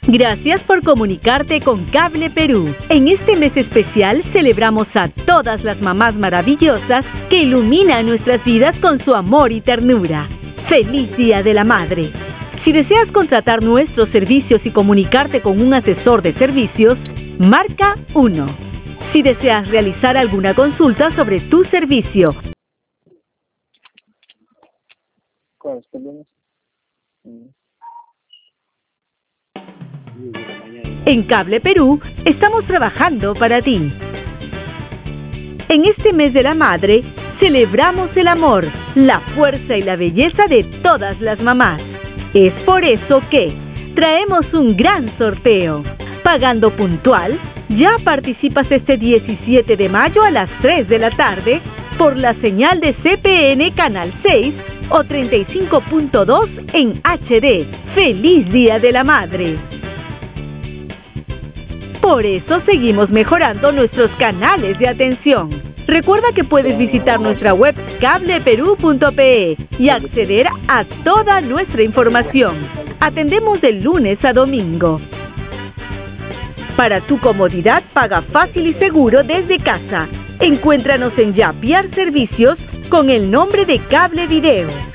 Gracias por comunicarte con Cable Perú. En este mes especial celebramos a todas las mamás maravillosas que iluminan nuestras vidas con su amor y ternura. ¡Feliz Día de la Madre! Si deseas contratar nuestros servicios y comunicarte con un asesor de servicios, marca 1. Si deseas realizar alguna consulta sobre tu servicio, en Cable Perú estamos trabajando para ti. En este mes de la madre, celebramos el amor, la fuerza y la belleza de todas las mamás. Es por eso que traemos un gran sorteo. Pagando puntual, ya participas este 17 de mayo a las 3 de la tarde por la señal de CPN Canal 6 o 35.2 en HD. ¡Feliz Día de la Madre! Por eso seguimos mejorando nuestros canales de atención. Recuerda que puedes visitar nuestra web cableperú.pe y acceder a toda nuestra información. Atendemos de lunes a domingo. Para tu comodidad, paga fácil y seguro desde casa. Encuéntranos en Yapiar Servicios con el nombre de Cable Video.